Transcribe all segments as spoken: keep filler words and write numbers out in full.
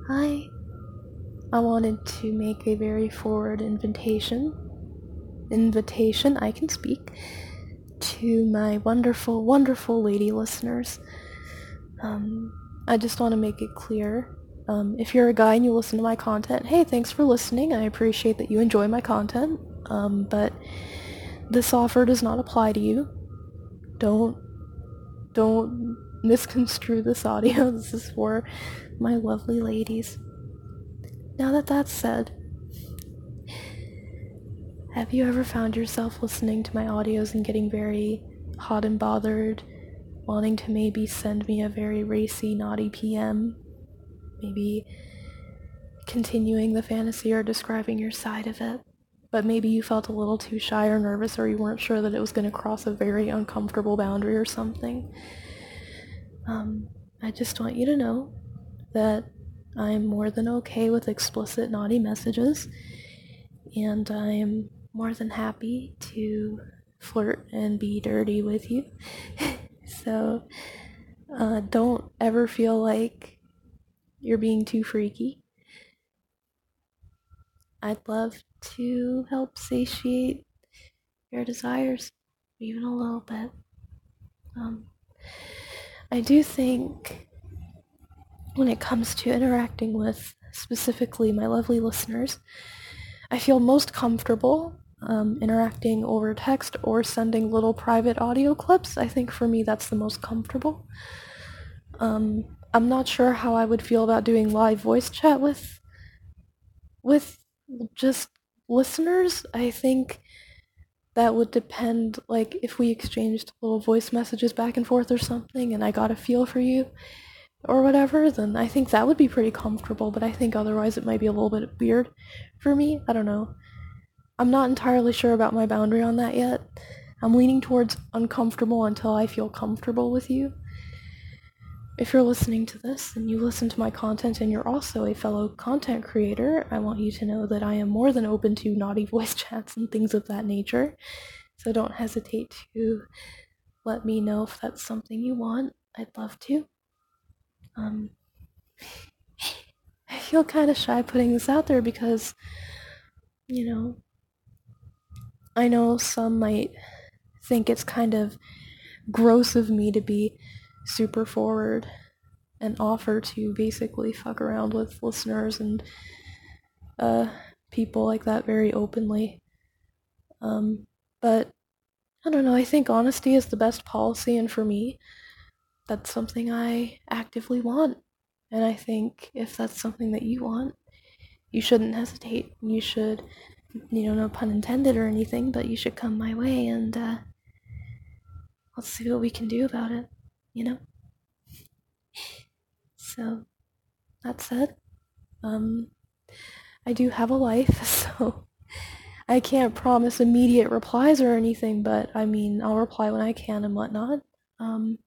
Hi. I wanted to make a very forward invitation. Invitation, I can speak, to my wonderful, wonderful lady listeners. Um, I just want to make it clear. Um, if you're a guy and you listen to my content, hey, thanks for listening. I appreciate that you enjoy my content. Um, but this offer does not apply to you. Don't, don't misconstrue this audio. This is for my lovely ladies. Now that that's said, have you ever found yourself listening to my audios and getting very hot and bothered, wanting to maybe send me a very racy, naughty P M? Maybe continuing the fantasy or describing your side of it, but maybe you felt a little too shy or nervous, or you weren't sure that it was going to cross a very uncomfortable boundary or something. Um, I just want you to know that I'm more than okay with explicit naughty messages, and I'm more than happy to flirt and be dirty with you. So uh, don't ever feel like you're being too freaky. I'd love to help satiate your desires, even a little bit. Um, I do think when it comes to interacting with specifically my lovely listeners, I feel most comfortable um, interacting over text or sending little private audio clips. I think for me that's the most comfortable. Um, I'm not sure how I would feel about doing live voice chat with with just listeners. I think that would depend, like, if we exchanged little voice messages back and forth or something and I got a feel for you or whatever, then I think that would be pretty comfortable, but I think otherwise it might be a little bit weird for me. I don't know. I'm not entirely sure about my boundary on that yet. I'm leaning towards uncomfortable until I feel comfortable with you. If you're listening to this and you listen to my content and you're also a fellow content creator, I want you to know that I am more than open to naughty voice chats and things of that nature. So don't hesitate to let me know if that's something you want. I'd love to. Um, I feel kind of shy putting this out there because, you know, I know some might think it's kind of gross of me to be super forward and offer to basically fuck around with listeners and uh, people like that very openly. Um, but I don't know, I think honesty is the best policy, and for me, that's something I actively want. And I think if that's something that you want, you shouldn't hesitate. You should, you know, no pun intended or anything, but you should come my way and uh, let's see what we can do about it, you know? So, that said, um, I do have a life, so I can't promise immediate replies or anything, but I mean, I'll reply when I can and whatnot. Um,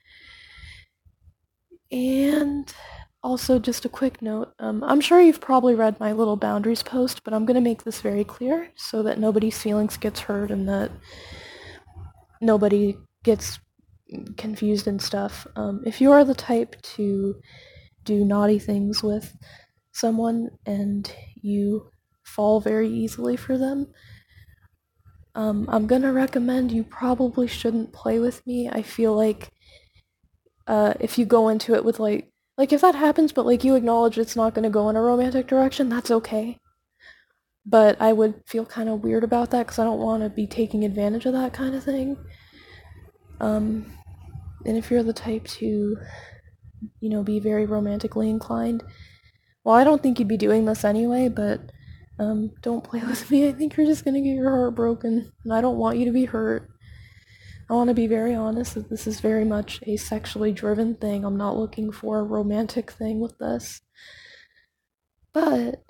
and also, just a quick note, um, I'm sure you've probably read my little boundaries post, but I'm going to make this very clear so that nobody's feelings gets hurt and that nobody gets confused and stuff. Um, if you are the type to do naughty things with someone and you fall very easily for them, um, I'm gonna recommend you probably shouldn't play with me. I feel like uh, if you go into it with like, like if that happens, but like you acknowledge it's not gonna go in a romantic direction, that's okay. But I would feel kind of weird about that because I don't want to be taking advantage of that kind of thing. Um, and if you're the type to, you know, be very romantically inclined, well, I don't think you'd be doing this anyway, but um, don't play with me. I think you're just gonna get your heart broken, and I don't want you to be hurt. I want to be very honest that this is very much a sexually driven thing. I'm not looking for a romantic thing with this. But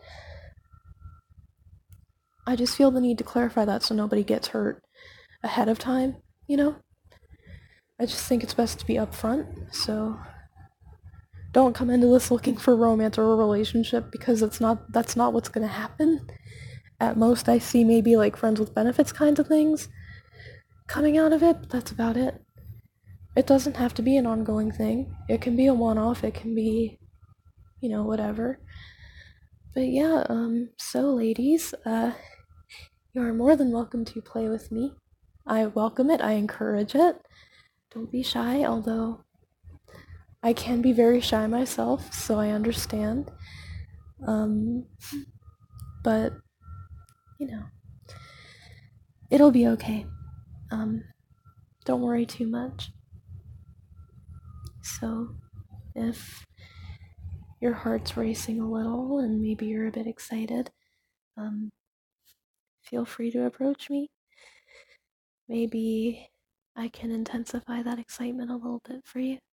I just feel the need to clarify that so nobody gets hurt ahead of time, you know? I just think it's best to be upfront, so don't come into this looking for romance or a relationship because it's not that's not what's gonna happen. At most I see maybe like friends with benefits kinds of things coming out of it, but that's about it. It doesn't have to be an ongoing thing. It can be a one-off, it can be you know, whatever. But yeah, um, so ladies, uh, you are more than welcome to play with me. I welcome it, I encourage it. Don't be shy, although I can be very shy myself, so I understand. Um, but, you know, it'll be okay. Um, don't worry too much. So, if your heart's racing a little and maybe you're a bit excited, um, feel free to approach me. Maybe I can intensify that excitement a little bit for you.